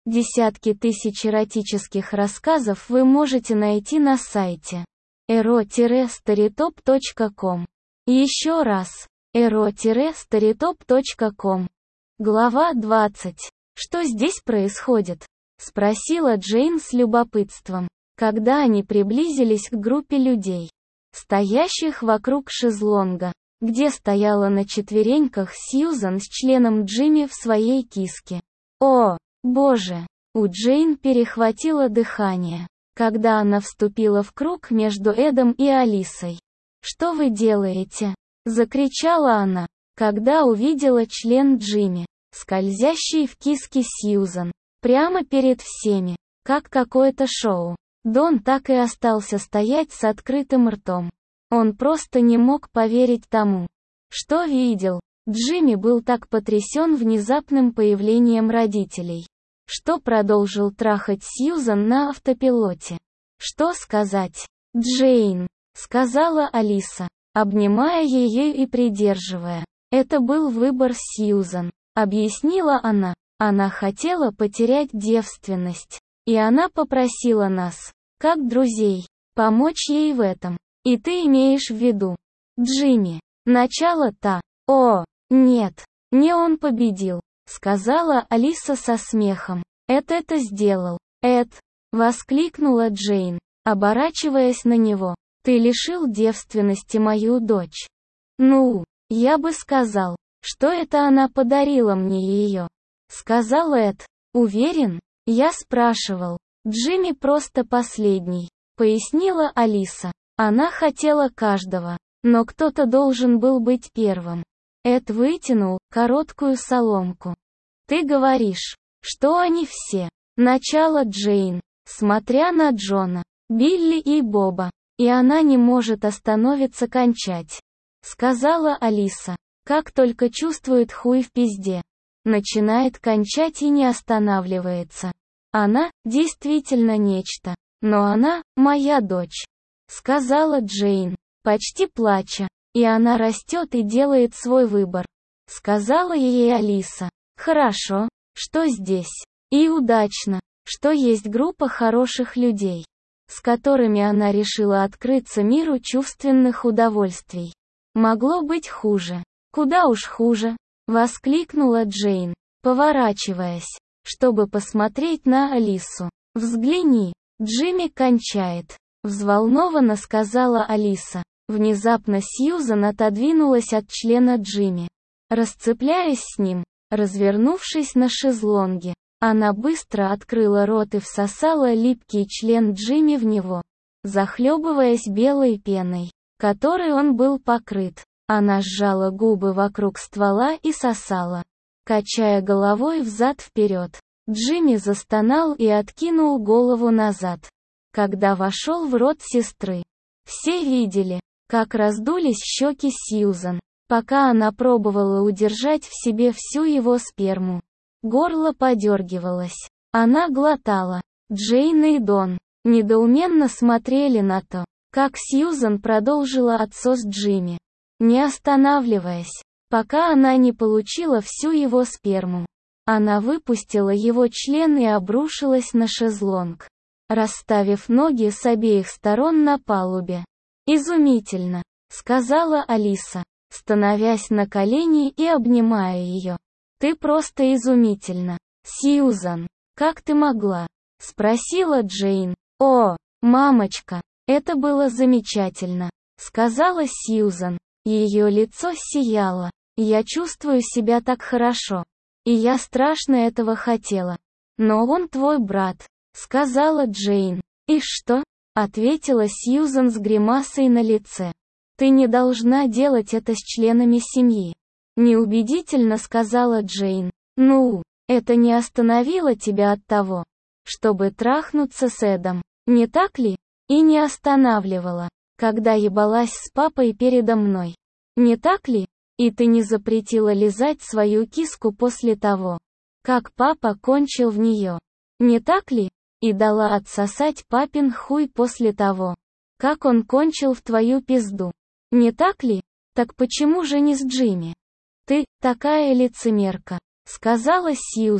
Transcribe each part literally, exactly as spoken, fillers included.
Десятки тысяч эротических рассказов вы можете найти на сайте эро старитоп точка ком. Еще раз. эро старитоп точка ком. Глава двадцать. «Что здесь происходит?» — спросила Джейн с любопытством, когда они приблизились к группе людей, стоящих вокруг шезлонга, где стояла на четвереньках Сьюзан с членом Джимми в своей киске. «О, боже!» У Джейн перехватило дыхание, когда она вступила в круг между Эдом и Алисой. «Что вы делаете?» — закричала она, когда увидела член Джимми, скользящий в киске Сьюзан, прямо перед всеми, как какое-то шоу. Дон так и остался стоять с открытым ртом. Он просто не мог поверить тому, что видел. Джимми был так потрясен внезапным появлением родителей, что продолжил трахать Сьюзан на автопилоте. «Что сказать?» «Джейн», — сказала Алиса, обнимая ее и придерживая. «Это был выбор Сьюзан», — объяснила она. «Она хотела потерять девственность, и она попросила нас, как друзей, помочь ей в этом. И ты имеешь в виду Джимми?» «Начало-то. О, нет, не он победил», — сказала Алиса со смехом. «Эд это сделал». «Эд», — воскликнула Джейн, оборачиваясь на него. «Ты лишил девственности мою дочь». «Ну, я бы сказал, что это она подарила мне ее», — сказал Эд. «Уверен?» «Я спрашивал. Джимми просто последний», — пояснила Алиса. «Она хотела каждого, но кто-то должен был быть первым». Эд вытянул короткую соломку. «Ты говоришь, что они все?» Начало Джейн, смотря на Джона, Билли и Боба. «И она не может остановиться кончать», — сказала Алиса. «Как только чувствует хуй в пизде, начинает кончать и не останавливается. Она действительно нечто, но она моя дочь», — сказала Джейн, почти плача. «И она растет и делает свой выбор», — сказала ей Алиса. «Хорошо, что здесь. И удачно, что есть группа хороших людей, с которыми она решила открыться миру чувственных удовольствий. Могло быть хуже. Куда уж хуже», — воскликнула Джейн, поворачиваясь, чтобы посмотреть на Алису. «Взгляни, Джимми кончает», — взволнованно сказала Алиса. Внезапно Сьюзан отодвинулась от члена Джимми, расцепляясь с ним. Развернувшись на шезлонге, она быстро открыла рот и всосала липкий член Джимми в него, захлебываясь белой пеной, которой он был покрыт. Она сжала губы вокруг ствола и сосала, качая головой взад-вперед. Джимми застонал и откинул голову назад, когда вошел в рот сестры. Все видели, как раздулись щеки Сьюзан, пока она пробовала удержать в себе всю его сперму. Горло подергивалось. Она глотала. Джейн и Дон недоуменно смотрели на то, как Сьюзан продолжила отсос Джимми, не останавливаясь, пока она не получила всю его сперму. Она выпустила его член и обрушилась на шезлонг, расставив ноги с обеих сторон на палубе. «Изумительно», — сказала Алиса, становясь на колени и обнимая ее. «Ты просто изумительна, Сьюзан. Как ты могла?» — спросила Джейн. «О, мамочка, это было замечательно», — сказала Сьюзан. Ее лицо сияло. «Я чувствую себя так хорошо. И я страшно этого хотела. Но он твой брат», — сказала Джейн. «И что?» — ответила Сьюзан с гримасой на лице. «Ты не должна делать это с членами семьи», — неубедительно сказала Джейн. «Ну, это не остановило тебя от того, чтобы трахнуться с Эдом, не так ли? И не останавливало, когда ебалась с папой передо мной, не так ли? И ты не запретила лизать свою киску после того, как папа кончил в нее, не так ли? И дала отсосать папин хуй после того, как он кончил в твою пизду, не так ли? Так почему же не с Джимми?» «Ты такая лицемерка», — сказала Сьюзан.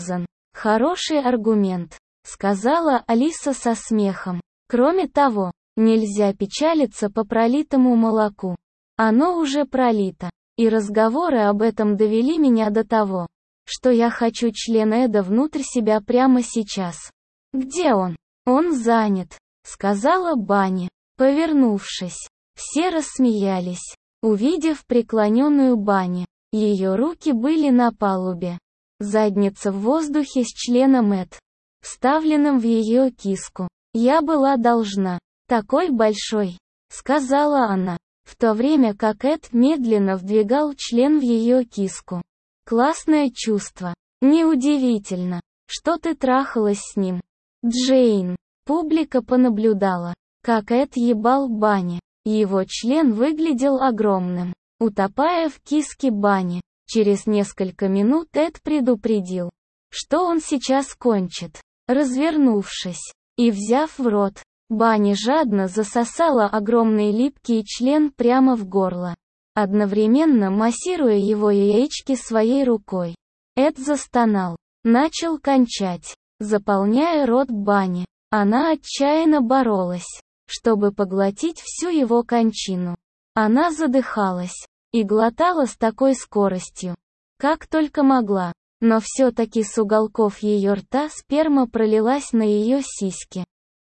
Хороший аргумент, сказала Алиса со смехом. Кроме того, нельзя печалиться по пролитому молоку. Оно уже пролито. И разговоры об этом довели меня до того, что я хочу член Эда внутрь себя прямо сейчас. Где он? Он занят, сказала Банни, повернувшись. Все рассмеялись, увидев преклоненную Банни. Ее руки были на палубе. Задница в воздухе с членом Эд, вставленным в ее киску. Я была должна. Такой большой, сказала она, в то время как Эд медленно вдвигал член в ее киску. Классное чувство. Неудивительно, что ты трахалась с ним. Джейн. Публика понаблюдала, как Эд ебал Банни. Его член выглядел огромным, утопая в киске Банни. Через несколько минут Эд предупредил, что он сейчас кончит. Развернувшись и взяв в рот, Банни жадно засосала огромный липкий член прямо в горло, одновременно массируя его яички своей рукой. Эд застонал, начал кончать, заполняя рот Банни. Она отчаянно боролась, чтобы поглотить всю его кончину. Она задыхалась и глотала с такой скоростью, как только могла, но все-таки с уголков ее рта сперма пролилась на ее сиськи.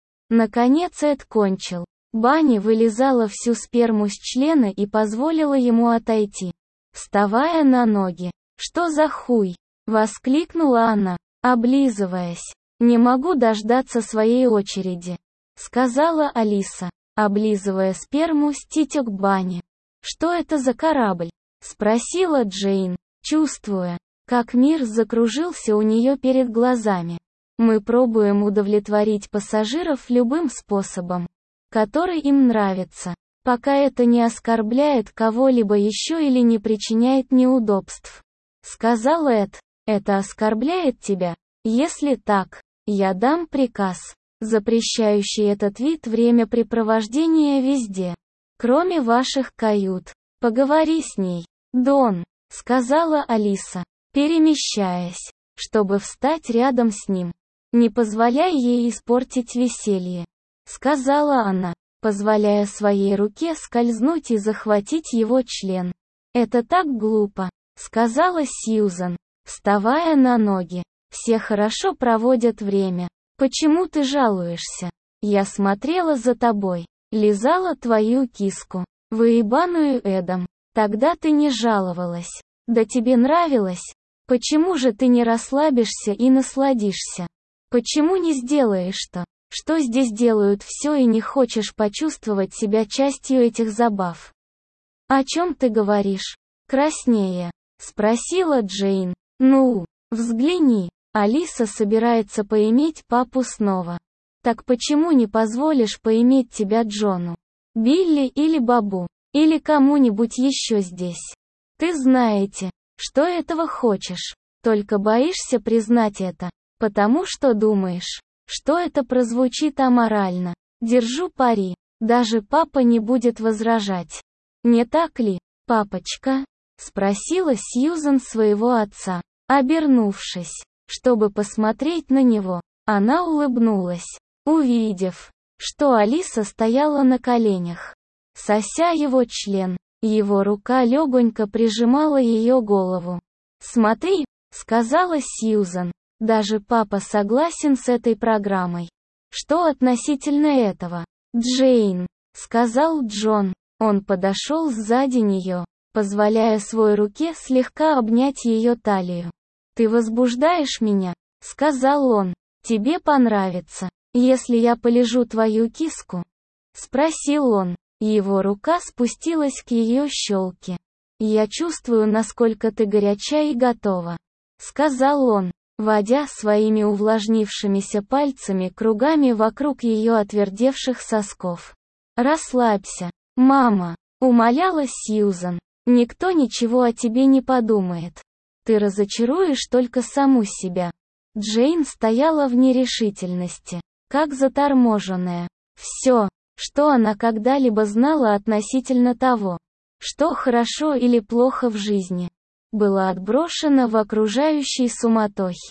Наконец Эд кончил. Банни вылизала всю сперму с члена и позволила ему отойти, вставая на ноги. «Что за хуй?» — воскликнула она, облизываясь. «Не могу дождаться своей очереди», — сказала Алиса, облизывая сперму с титек Банни. «Что это за корабль?» — спросила Джейн, чувствуя, как мир закружился у нее перед глазами. «Мы пробуем удовлетворить пассажиров любым способом, который им нравится, пока это не оскорбляет кого-либо еще или не причиняет неудобств», — сказал Эд. «Это оскорбляет тебя? Если так, я дам приказ, запрещающий этот вид времяпрепровождения везде, кроме ваших кают. Поговори с ней, Дон», — сказала Алиса, перемещаясь, чтобы встать рядом с ним. «Не позволяй ей испортить веселье», — сказала она, позволяя своей руке скользнуть и захватить его член. «Это так глупо», — сказала Сьюзан, вставая на ноги. «Все хорошо проводят время. Почему ты жалуешься? Я смотрела за тобой, лизала твою киску, выебаную Эдом. Тогда ты не жаловалась. Да тебе нравилось? Почему же ты не расслабишься и насладишься? Почему не сделаешь то, что здесь делают все, и не хочешь почувствовать себя частью этих забав?» «О чем ты говоришь?» краснея, спросила Джейн. «Ну, взгляни, Алиса собирается поиметь папу снова. Так почему не позволишь поиметь тебя Джону, Билли или Бабу, или кому-нибудь еще здесь? Ты знаете, что этого хочешь, только боишься признать это, потому что думаешь, что это прозвучит аморально. Держу пари, даже папа не будет возражать. Не так ли, папочка?» — спросила Сьюзан своего отца, обернувшись, чтобы посмотреть на него. Она улыбнулась, увидев, что Алиса стояла на коленях, сося его член. Его рука легонько прижимала ее голову. «Смотри», — сказала Сьюзан, — «даже папа согласен с этой программой». «Что относительно этого?» «Джейн», — сказал Джон. Он подошел сзади нее, позволяя своей руке слегка обнять ее талию. «Ты возбуждаешь меня», — сказал он. «Тебе понравится, если я полижу твою киску?» — спросил он. Его рука спустилась к ее щелке. «Я чувствую, насколько ты горяча и готова», — сказал он, водя своими увлажнившимися пальцами кругами вокруг ее отвердевших сосков. «Расслабься, мама», — умоляла Сьюзан. «Никто ничего о тебе не подумает. Ты разочаруешь только саму себя». Джейн стояла в нерешительности, как заторможенная. Все, что она когда-либо знала относительно того, что хорошо или плохо в жизни, было отброшено в окружающей суматохе.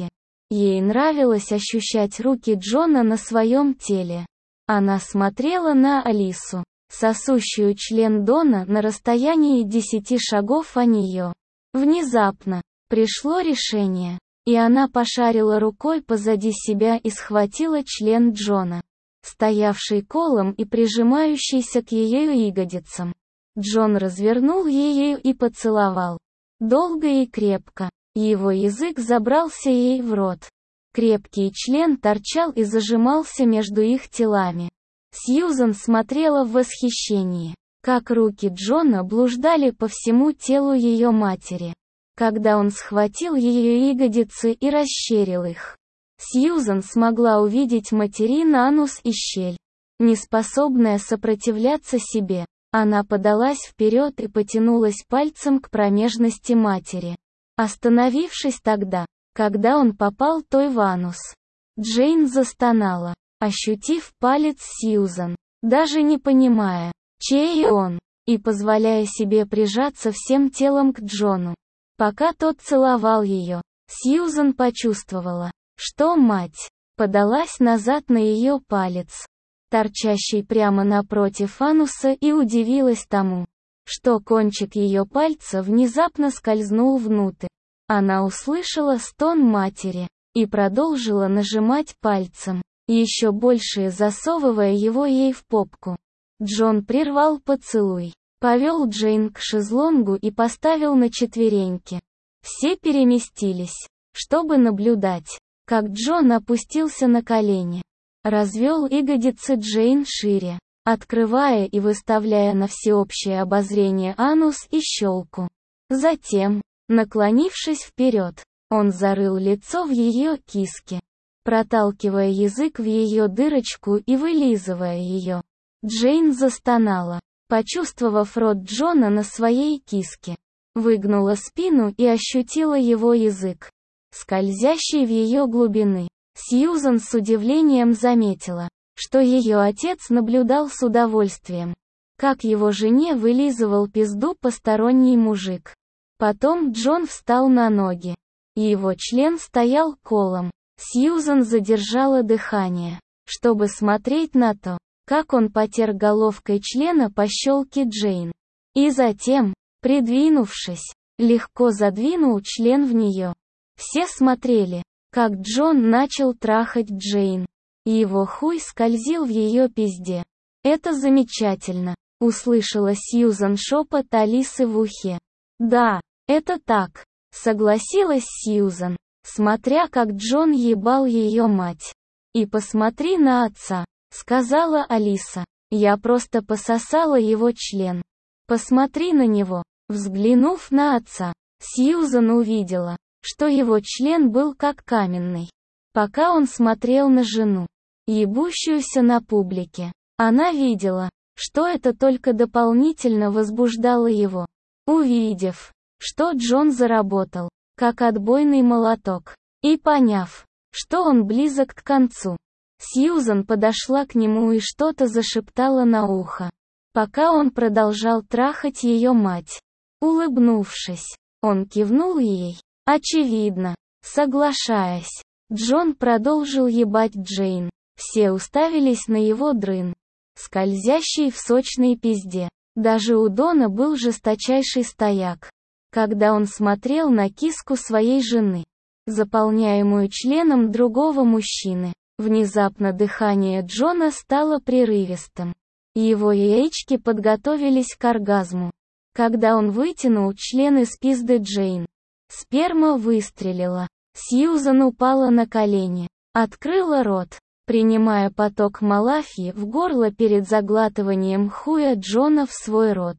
Ей нравилось ощущать руки Джона на своем теле. Она смотрела на Алису, сосущую член Дона на расстоянии десяти шагов от нее. Внезапно пришло решение, и она пошарила рукой позади себя и схватила член Джона, стоявший колом и прижимающийся к ее ягодицам. Джон развернул ее и поцеловал. Долго и крепко. Его язык забрался ей в рот. Крепкий член торчал и зажимался между их телами. Сьюзан смотрела в восхищении, как руки Джона блуждали по всему телу ее матери, когда он схватил ее ягодицы и расширил их. Сьюзан смогла увидеть материн анус и щель. Неспособная сопротивляться себе, она подалась вперед и потянулась пальцем к промежности матери, остановившись тогда, когда он попал той в анус. Джейн застонала, ощутив палец Сьюзан, даже не понимая, чей он, и позволяя себе прижаться всем телом к Джону. Пока тот целовал ее, Сьюзан почувствовала, что мать подалась назад на ее палец, торчащий прямо напротив ануса, и удивилась тому, что кончик ее пальца внезапно скользнул внутрь. Она услышала стон матери и продолжила нажимать пальцем, еще больше засовывая его ей в попку. Джон прервал поцелуй, повел Джейн к шезлонгу и поставил на четвереньки. Все переместились, чтобы наблюдать, как Джон опустился на колени, развел ягодицы Джейн шире, открывая и выставляя на всеобщее обозрение анус и щелку. Затем, наклонившись вперед, он зарыл лицо в ее киске, проталкивая язык в ее дырочку и вылизывая ее. Джейн застонала, почувствовав рот Джона на своей киске, выгнула спину и ощутила его язык, скользящий в ее глубины. Сьюзан с удивлением заметила, что ее отец наблюдал с удовольствием, как его жене вылизывал пизду посторонний мужик. Потом Джон встал на ноги, и его член стоял колом. Сьюзан задержала дыхание, чтобы смотреть на то, как он потер головкой члена по щелке Джейн. И затем, придвинувшись, легко задвинул член в нее. Все смотрели, как Джон начал трахать Джейн, и его хуй скользил в ее пизде. «Это замечательно», — услышала Сьюзан шепот Алисы в ухе. «Да, это так», — согласилась Сьюзан, смотря как Джон ебал ее мать. «И посмотри на отца», — сказала Алиса. «Я просто пососала его член. Посмотри на него». Взглянув на отца, Сьюзан увидела, что его член был как каменный. Пока он смотрел на жену, ебущуюся на публике, она видела, что это только дополнительно возбуждало его. Увидев, что Джон заработал, как отбойный молоток, и поняв, что он близок к концу, Сьюзан подошла к нему и что-то зашептала на ухо, пока он продолжал трахать ее мать. Улыбнувшись, он кивнул ей, очевидно, соглашаясь. Джон продолжил ебать Джейн. Все уставились на его дрын, скользящий в сочной пизде. Даже у Дона был жесточайший стояк, когда он смотрел на киску своей жены, заполняемую членом другого мужчины. Внезапно дыхание Джона стало прерывистым. Его яички подготовились к оргазму, когда он вытянул член из пизды Джейн. Сперма выстрелила. Сьюзан упала на колени, открыла рот, принимая поток малафьи в горло перед заглатыванием хуя Джона в свой рот.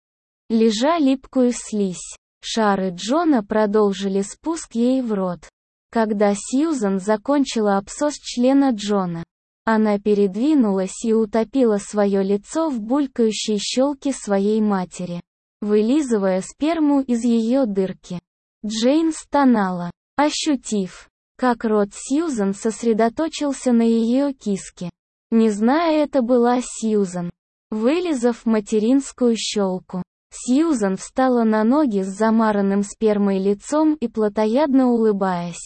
Лежа липкую слизь, шары Джона продолжили спуск ей в рот. Когда Сьюзан закончила обсос члена Джона, она передвинулась и утопила свое лицо в булькающей щелке своей матери, вылизывая сперму из ее дырки. Джейн стонала, ощутив, как рот Сьюзан сосредоточился на ее киске. Не зная, это была Сьюзан. Вылизав материнскую щелку, Сьюзан встала на ноги с замаранным спермой лицом и плотоядно улыбаясь.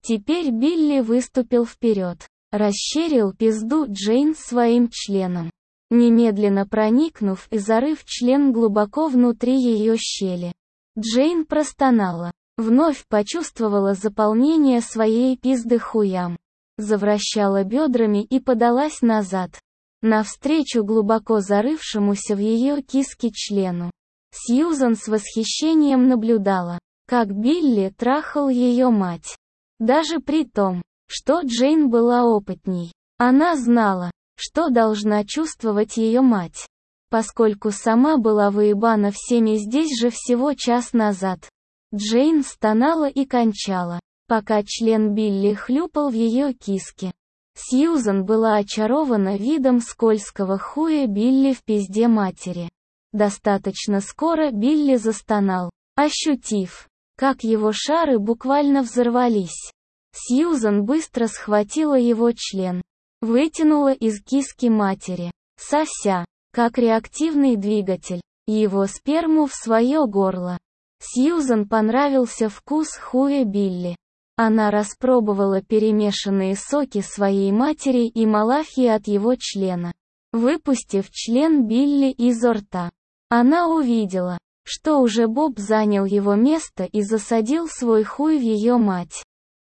Теперь Билли выступил вперед, расщерил пизду Джейн своим членом, немедленно проникнув и зарыв член глубоко внутри ее щели. Джейн простонала, вновь почувствовала заполнение своей пизды хуям, завращала бедрами и подалась назад, навстречу глубоко зарывшемуся в ее киски члену. Сьюзан с восхищением наблюдала, как Билли трахал ее мать. Даже при том, что Джейн была опытней, она знала, что должна чувствовать ее мать, поскольку сама была выебана всеми здесь же всего час назад. Джейн стонала и кончала, пока член Билли хлюпал в ее киске. Сьюзан была очарована видом скользкого хуя Билли в пизде матери. Достаточно скоро Билли застонал, ощутив, как его шары буквально взорвались. Сьюзан быстро схватила его член, вытянула из киски матери, сося, как реактивный двигатель, его сперму в свое горло. Сьюзан понравился вкус хуя Билли. Она распробовала перемешанные соки своей матери и малахи от его члена. Выпустив член Билли изо рта, она увидела, что уже Боб занял его место и засадил свой хуй в ее мать.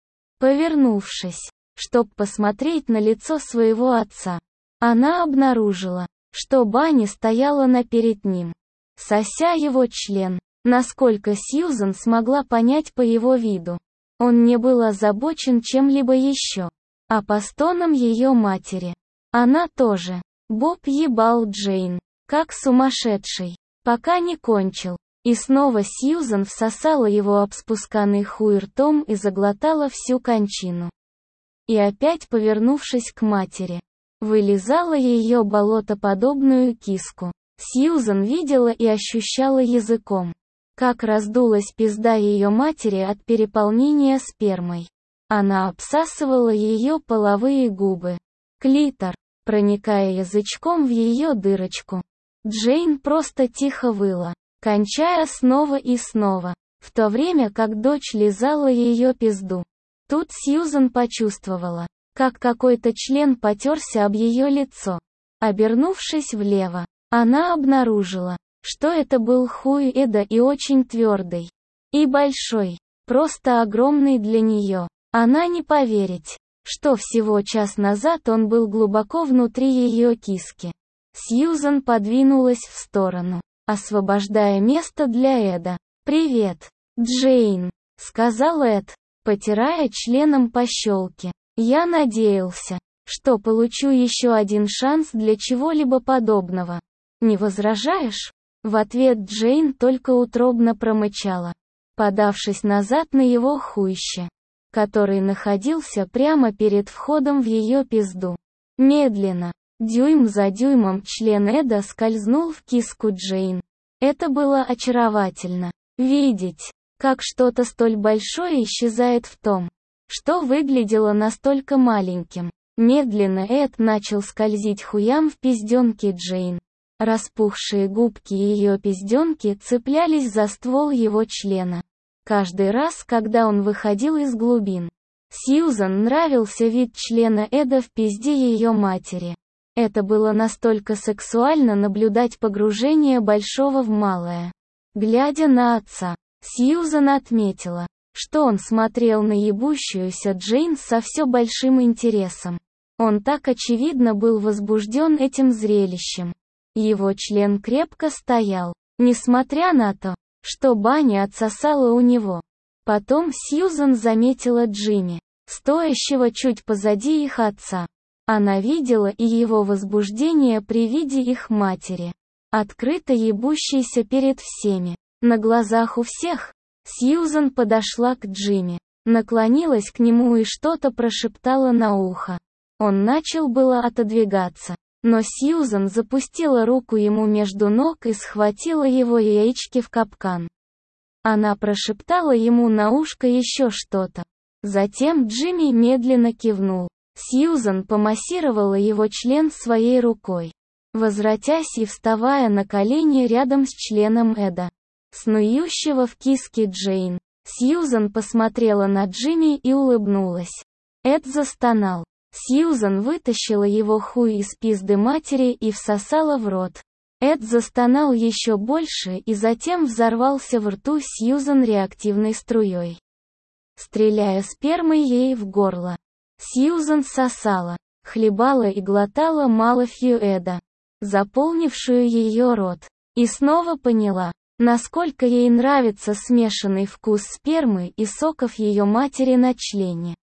Повернувшись, чтоб посмотреть на лицо своего отца, она обнаружила, что Банни стояла наперед ним, сося его член. Насколько Сьюзан смогла понять по его виду, он не был озабочен чем-либо еще, а по стонам ее матери. Она тоже. Боб ебал Джейн, как сумасшедший, пока не кончил. И снова Сьюзан всосала его обспусканный хуй ртом и заглотала всю кончину. И опять, повернувшись к матери, вылизала ее болотоподобную киску. Сьюзан видела и ощущала языком, как раздулась пизда ее матери от переполнения спермой. Она обсасывала ее половые губы, клитор, проникая язычком в ее дырочку. Джейн просто тихо выла, кончая снова и снова, в то время как дочь лизала ее пизду. Тут Сьюзан почувствовала, как какой-то член потерся об ее лицо. Обернувшись влево, она обнаружила, что это был хуй Эда и очень твердый. И большой, просто огромный для нее. Она не поверить, что всего час назад он был глубоко внутри ее киски. Сьюзан подвинулась в сторону, освобождая место для Эда. «Привет, Джейн», — сказал Эд, потирая членом по щелке. «Я надеялся, что получу еще один шанс для чего-либо подобного. Не возражаешь?» В ответ Джейн только утробно промычала, подавшись назад на его хуище, который находился прямо перед входом в ее пизду. Медленно, дюйм за дюймом член Эда скользнул в киску Джейн. Это было очаровательно. Видеть, как что-то столь большое исчезает в том, что выглядело настолько маленьким. Медленно Эд начал скользить хуям в пизденке Джейн. Распухшие губки ее пизденки цеплялись за ствол его члена. Каждый раз, когда он выходил из глубин, Сьюзан нравился вид члена Эда в пизде ее матери. Это было настолько сексуально наблюдать погружение большого в малое. Глядя на отца, Сьюзан отметила, что он смотрел на ебущуюся Джейн со все большим интересом. Он так очевидно был возбужден этим зрелищем. Его член крепко стоял, несмотря на то, что Банни отсосала у него. Потом Сьюзан заметила Джимми, стоящего чуть позади их отца. Она видела и его возбуждение при виде их матери, открыто ебущейся перед всеми. На глазах у всех, Сьюзан подошла к Джимми, наклонилась к нему и что-то прошептала на ухо. Он начал было отодвигаться, но Сьюзан запустила руку ему между ног и схватила его яички в капкан. Она прошептала ему на ушко еще что-то. Затем Джимми медленно кивнул. Сьюзан помассировала его член своей рукой, возвратясь и вставая на колени рядом с членом Эда, снующего в киске Джейн. Сьюзан посмотрела на Джимми и улыбнулась. Эд застонал. Сьюзан вытащила его хуй из пизды матери и всосала в рот. Эд застонал еще больше и затем взорвался в рту Сьюзан реактивной струей, стреляя спермой ей в горло. Сьюзан сосала, хлебала и глотала малофью Эда, заполнившую ее рот. И снова поняла, насколько ей нравится смешанный вкус спермы и соков ее матери на члене.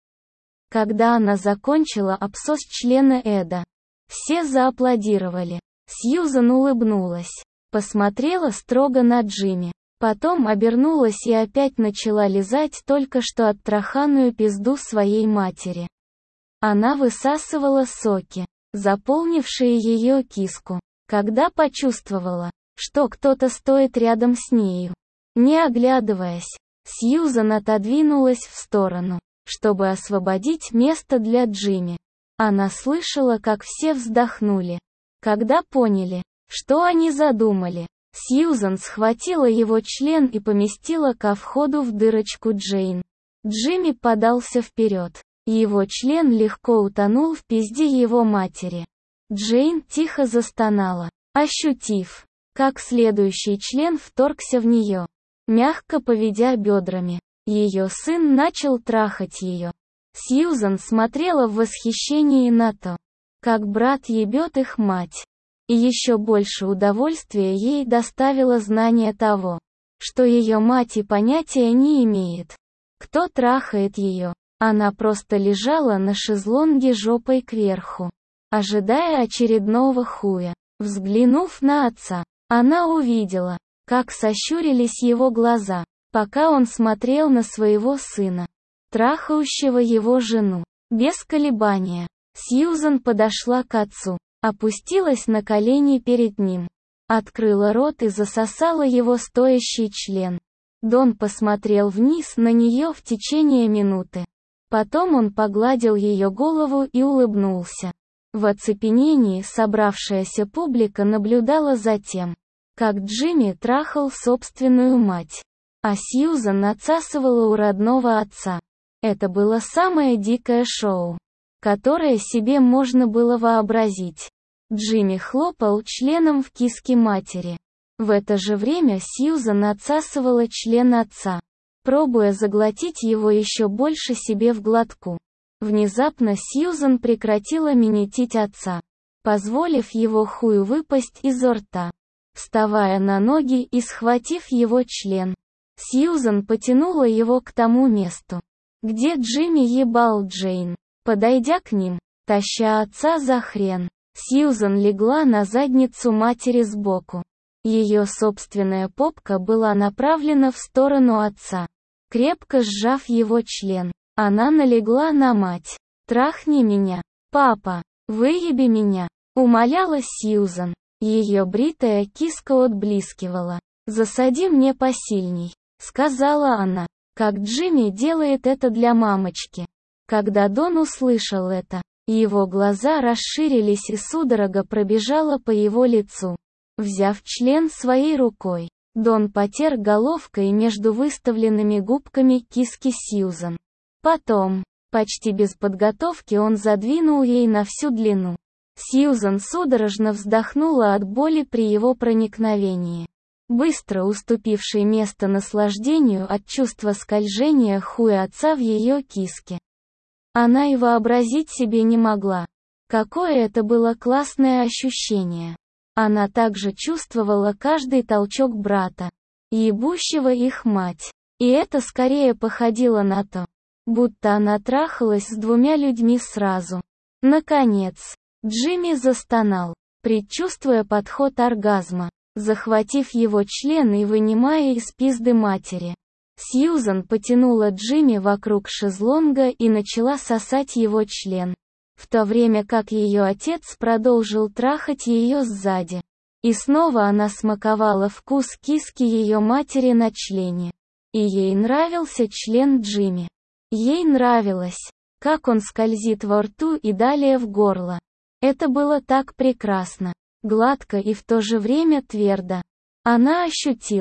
Когда она закончила обсос члена Эда, все зааплодировали. Сьюзан улыбнулась, посмотрела строго на Джимми, потом обернулась и опять начала лизать только что оттраханную пизду своей матери. Она высасывала соки, заполнившие ее киску, когда почувствовала, что кто-то стоит рядом с нею. Не оглядываясь, Сьюзан отодвинулась в сторону, чтобы освободить место для Джимми. Она слышала, как все вздохнули. Когда поняли, что они задумали, Сьюзан схватила его член и поместила ко входу в дырочку Джейн. Джимми подался вперед. Его член легко утонул в пизде его матери. Джейн тихо застонала, ощутив, как следующий член вторгся в нее, мягко поведя бедрами. Ее сын начал трахать ее. Сьюзан смотрела в восхищении на то, как брат ебет их мать. И еще больше удовольствия ей доставило знание того, что ее мать и понятия не имеет. Кто трахает ее? Она просто лежала на шезлонге жопой кверху, ожидая очередного хуя. Взглянув на отца, она увидела, как сощурились его глаза, пока он смотрел на своего сына, трахающего его жену. Без колебания, Сьюзан подошла к отцу, опустилась на колени перед ним, открыла рот и засосала его стоящий член. Дон посмотрел вниз на нее в течение минуты. Потом он погладил ее голову и улыбнулся. В оцепенении собравшаяся публика наблюдала за тем, как Джимми трахал собственную мать, а Сьюзан отсасывала у родного отца. Это было самое дикое шоу, которое себе можно было вообразить. Джимми хлопал членом в киске матери. В это же время Сьюзан отсасывала член отца, пробуя заглотить его еще больше себе в глотку. Внезапно Сьюзан прекратила минетить отца, позволив его хую выпасть изо рта. Вставая на ноги и схватив его член, Сьюзан потянула его к тому месту, где Джимми ебал Джейн. Подойдя к ним, таща отца за хрен, Сьюзан легла на задницу матери сбоку. Ее собственная попка была направлена в сторону отца. Крепко сжав его член, она налегла на мать. «Трахни меня, папа, выеби меня», — умоляла Сьюзан. Ее бритая киска отблескивала. «Засади мне посильней», — сказала она, как Джимми делает это для мамочки. Когда Дон услышал это, его глаза расширились и судорога пробежала по его лицу. Взяв член своей рукой, Дон потер головкой между выставленными губками киски Сьюзан. Потом, почти без подготовки, он задвинул ей на всю длину. Сьюзан судорожно вздохнула от боли при его проникновении, быстро уступившей место наслаждению от чувства скольжения хуя отца в ее киске. Она и вообразить себе не могла, какое это было классное ощущение. Она также чувствовала каждый толчок брата, ебущего их мать. И это скорее походило на то, будто она трахалась с двумя людьми сразу. Наконец, Джимми застонал, предчувствуя подход оргазма, захватив его член и вынимая из пизды матери. Сьюзан потянула Джимми вокруг шезлонга и начала сосать его член, в то время как ее отец продолжил трахать ее сзади. И снова она смаковала вкус киски ее матери на члене. И ей нравился член Джимми. Ей нравилось, как он скользит во рту и далее в горло. Это было так прекрасно, гладко и в то же время твердо. Она ощутила,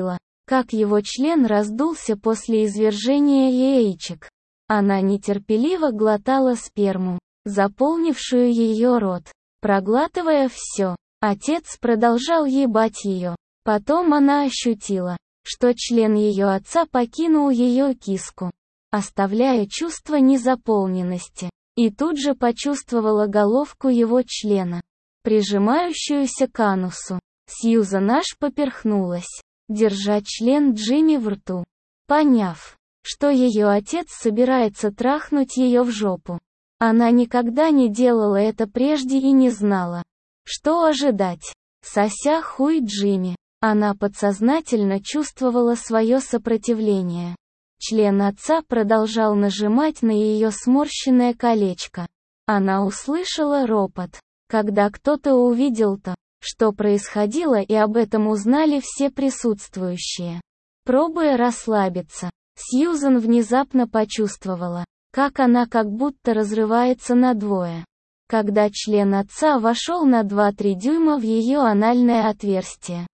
как его член раздулся после извержения яичек. Она нетерпеливо глотала сперму, заполнившую ее рот. Проглатывая все, отец продолжал ебать ее. Потом она ощутила, что член ее отца покинул ее киску, оставляя чувство незаполненности, и тут же почувствовала головку его члена, прижимающуюся к анусу. Сьюзан аж поперхнулась, держа член Джимми в рту. Поняв, что ее отец собирается трахнуть ее в жопу, она никогда не делала это прежде и не знала, что ожидать. Сося хуй Джимми, она подсознательно чувствовала свое сопротивление. Член отца продолжал нажимать на ее сморщенное колечко. Она услышала ропот, когда кто-то увидел то, что происходило, и об этом узнали все присутствующие. Пробуя расслабиться, Сьюзан внезапно почувствовала, как она как будто разрывается надвое, когда член отца вошел на два-три дюйма в ее анальное отверстие.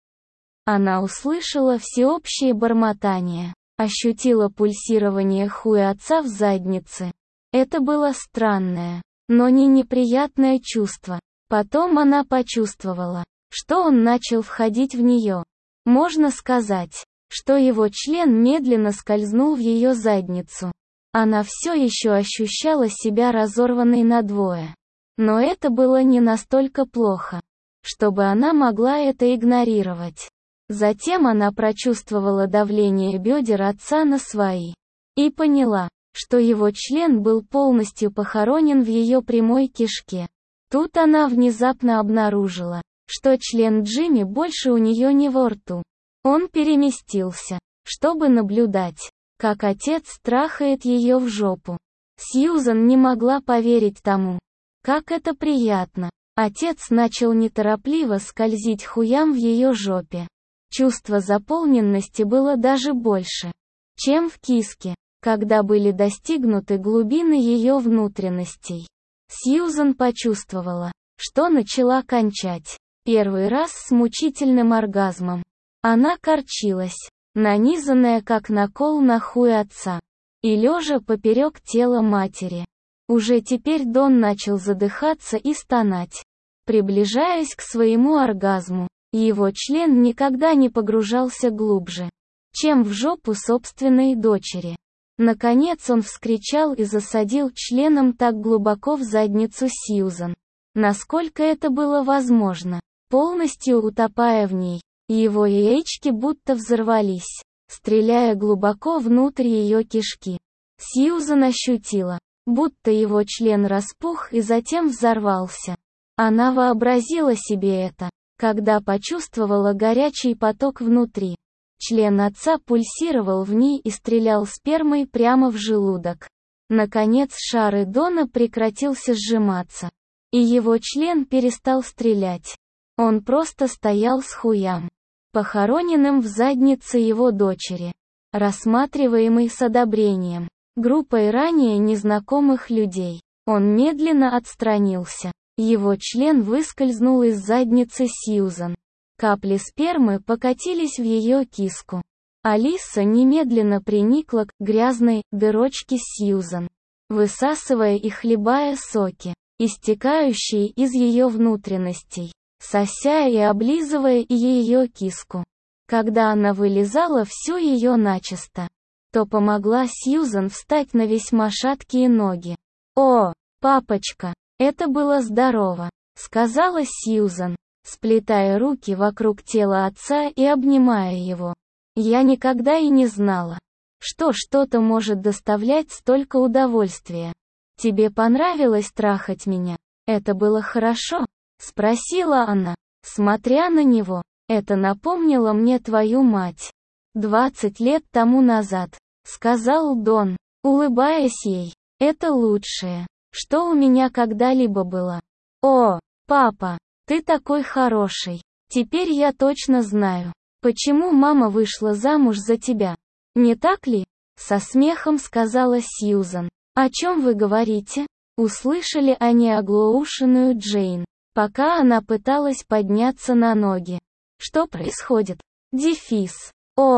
Она услышала всеобщее бормотание, ощутила пульсирование хуя отца в заднице. Это было странное, но не неприятное чувство. Потом она почувствовала, что он начал входить в нее. Можно сказать, что его член медленно скользнул в ее задницу. Она все еще ощущала себя разорванной надвое. Но это было не настолько плохо, чтобы она могла это игнорировать. Затем она прочувствовала давление бедер отца на свои. И поняла, что его член был полностью похоронен в ее прямой кишке. Тут она внезапно обнаружила, что член Джимми больше у нее не во рту. Он переместился, чтобы наблюдать, как отец трахает ее в жопу. Сьюзан не могла поверить тому, как это приятно. Отец начал неторопливо скользить хуям в ее жопе. Чувство заполненности было даже больше, чем в киске, когда были достигнуты глубины ее внутренностей. Сьюзан почувствовала, что начала кончать. Первый раз с мучительным оргазмом. Она корчилась, нанизанная как на кол на хуй отца, и лежа поперек тела матери. Уже теперь Дон начал задыхаться и стонать, приближаясь к своему оргазму. Его член никогда не погружался глубже, чем в жопу собственной дочери. Наконец он вскричал и засадил членом так глубоко в задницу Сьюзан, насколько это было возможно, полностью утопая в ней. Его яички будто взорвались, стреляя глубоко внутрь ее кишки. Сьюзан ощутила, будто его член распух и затем взорвался. Она вообразила себе это, когда почувствовала горячий поток внутри. Член отца пульсировал в ней и стрелял спермой прямо в желудок. Наконец шар Дона прекратился сжиматься, и его член перестал стрелять. Он просто стоял с хуям, похороненным в заднице его дочери, рассматриваемый с одобрением группой ранее незнакомых людей. Он медленно отстранился. Его член выскользнул из задницы Сьюзан. Капли спермы покатились в ее киску. Алиса немедленно приникла к грязной дырочке Сьюзан, высасывая и хлебая соки, истекающие из ее внутренностей, сося и облизывая и ее киску. Когда она вылизала всю ее начисто, то помогла Сьюзан встать на весьма шаткие ноги. «О, папочка, это было здорово», — сказала Сьюзан, сплетая руки вокруг тела отца и обнимая его. «Я никогда и не знала, что что-то может доставлять столько удовольствия. Тебе понравилось трахать меня? Это было хорошо?» — спросила она, смотря на него. «Это напомнило мне твою мать. Двадцать лет тому назад», — сказал Дон, улыбаясь ей. «Это лучшее, что у меня когда-либо было. О, папа, ты такой хороший. Теперь я точно знаю, почему мама вышла замуж за тебя. Не так ли?» Со смехом сказала Сьюзан. «О чем вы говорите?» Услышали они оглушенную Джейн, пока она пыталась подняться на ноги. «Что происходит?» Дефис. «О,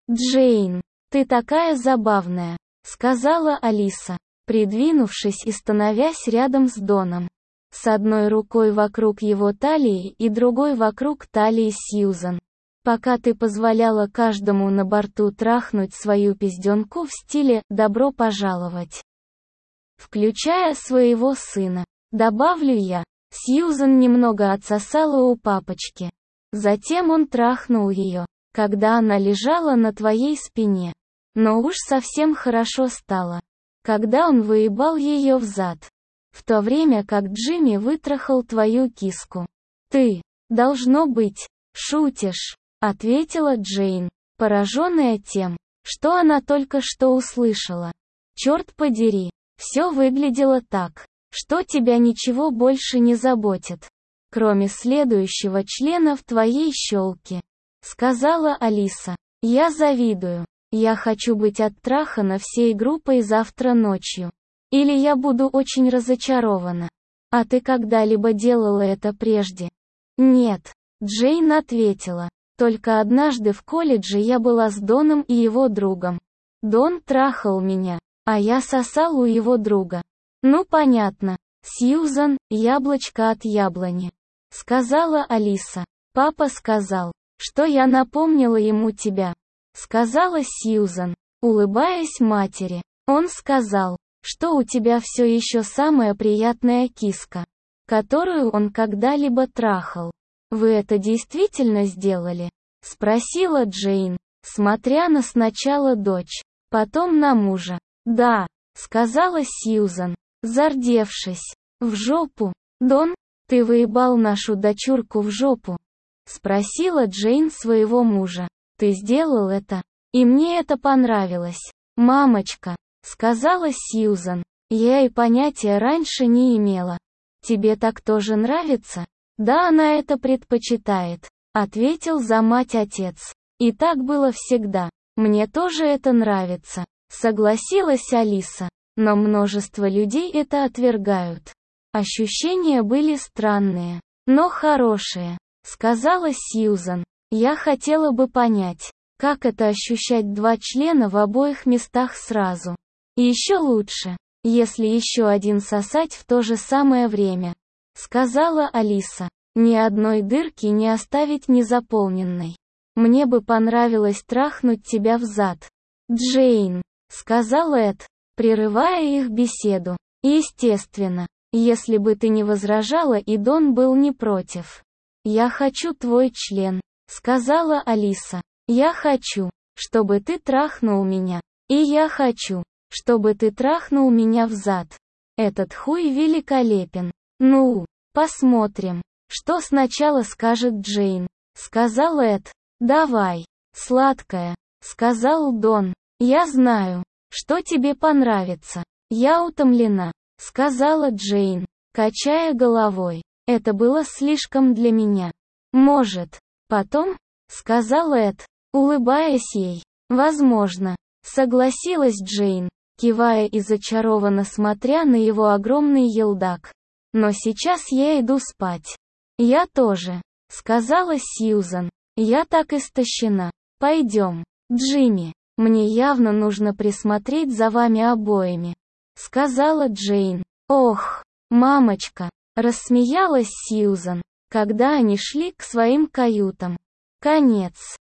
«Джейн, ты такая забавная», — сказала Алиса, придвинувшись и становясь рядом с Доном. С одной рукой вокруг его талии и другой вокруг талии Сьюзан. «Пока ты позволяла каждому на борту трахнуть свою пизденку в стиле «добро пожаловать», включая своего сына. Добавлю я, Сьюзан немного отсосала у папочки. Затем он трахнул ее, когда она лежала на твоей спине. Но уж совсем хорошо стало, когда он выебал ее взад. В то время как Джимми вытрахал твою киску. Ты, должно быть, шутишь», — ответила Джейн, пораженная тем, что она только что услышала. «Черт подери, все выглядело так, что тебя ничего больше не заботит, кроме следующего члена в твоей щелке», — сказала Алиса. «Я завидую. Я хочу быть оттрахана всей группой завтра ночью. Или я буду очень разочарована. А ты когда-либо делала это прежде?» «Нет», — Джейн ответила. «Только однажды в колледже я была с Доном и его другом. Дон трахал меня, а я сосал у его друга». «Ну понятно, Сьюзан, яблочко от яблони», — сказала Алиса. «Папа сказал, что я напомнила ему тебя», — сказала Сьюзан, улыбаясь матери. «Он сказал, что у тебя все еще самая приятная киска, которую он когда-либо трахал. Вы это действительно сделали?» — спросила Джейн, смотря на сначала дочь, потом на мужа. «Да», — сказала Сьюзан, зардевшись. «В жопу? Дон, ты выебал нашу дочурку в жопу?» — спросила Джейн своего мужа. «Ты сделал это, и мне это понравилось, мамочка», — сказала Сьюзан. «Я и понятия раньше не имела. Тебе так тоже нравится?» «Да, она это предпочитает», — ответил за мать отец. «И так было всегда. Мне тоже это нравится», — согласилась Алиса. «Но множество людей это отвергают». «Ощущения были странные, но хорошие», — сказала Сьюзан. «Я хотела бы понять, как это ощущать два члена в обоих местах сразу. И еще лучше, если еще один сосать в то же самое время», — сказала Алиса. «Ни одной дырки не оставить незаполненной. Мне бы понравилось трахнуть тебя взад». «Джейн», — сказал Эд, прерывая их беседу. «Естественно, если бы ты не возражала и Дон был не против». «Я хочу твой член», — сказала Алиса. «Я хочу, чтобы ты трахнул меня. И я хочу, чтобы ты трахнул меня взад. Этот хуй великолепен. Ну, посмотрим, что сначала скажет Джейн», — сказал Эд. «Давай, сладкая», — сказал Дон. «Я знаю, что тебе понравится. Я утомлена», — сказала Джейн, качая головой. «Это было слишком для меня. Может, потом?» — сказал Эд, улыбаясь ей. «Возможно», — согласилась Джейн, кивая и зачарованно смотря на его огромный елдак. «Но сейчас я иду спать». «Я тоже», — сказала Сьюзан. «Я так истощена. Пойдем, Джимми. Мне явно нужно присмотреть за вами обоими», — сказала Джейн. «Ох, мамочка», — рассмеялась Сьюзан, когда они шли к своим каютам. Конец.